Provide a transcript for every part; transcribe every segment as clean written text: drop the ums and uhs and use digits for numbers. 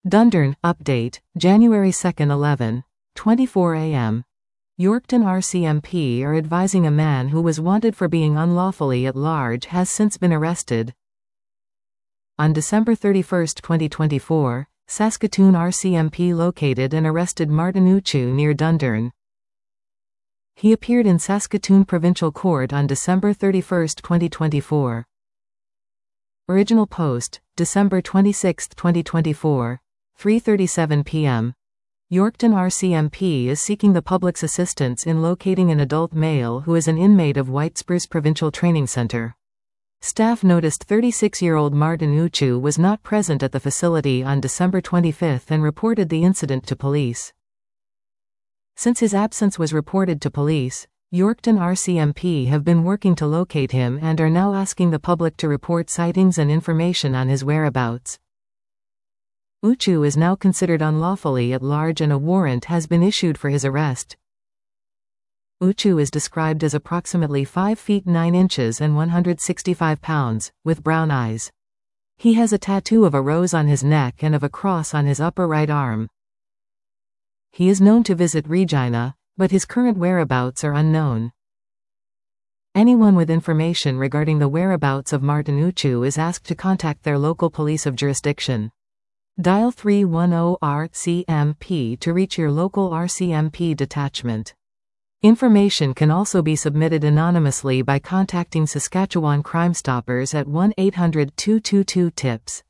Dundurn, update, January 2, 11:24 a.m. Yorkton RCMP are advising a man who was wanted for being unlawfully at large has since been arrested. On December 31, 2024, Saskatoon RCMP located and arrested Martin Uchu near Dundurn. He appeared in Saskatoon Provincial Court on December 31, 2024. Original post, December 26, 2024, 3:37 p.m. Yorkton RCMP is seeking the public's assistance in locating an adult male who is an inmate of White Spruce Provincial Training Center. Staff noticed 36-year-old Martin Uchu was not present at the facility on December 25 and reported the incident to police. Since his absence was reported to police, Yorkton RCMP have been working to locate him and are now asking the public to report sightings and information on his whereabouts. Uchu is now considered unlawfully at large and a warrant has been issued for his arrest. Uchu is described as approximately 5 feet 9 inches and 165 pounds, with brown eyes. He has a tattoo of a rose on his neck and of a cross on his upper right arm. He is known to visit Regina, but his current whereabouts are unknown. Anyone with information regarding the whereabouts of Martin Uchu is asked to contact their local police of jurisdiction. Dial 310-RCMP to reach your local RCMP detachment. Information can also be submitted anonymously by contacting Saskatchewan Crime Stoppers at 1-800-222-TIPS,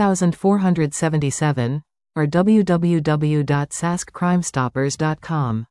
8477, or www.saskcrimestoppers.com.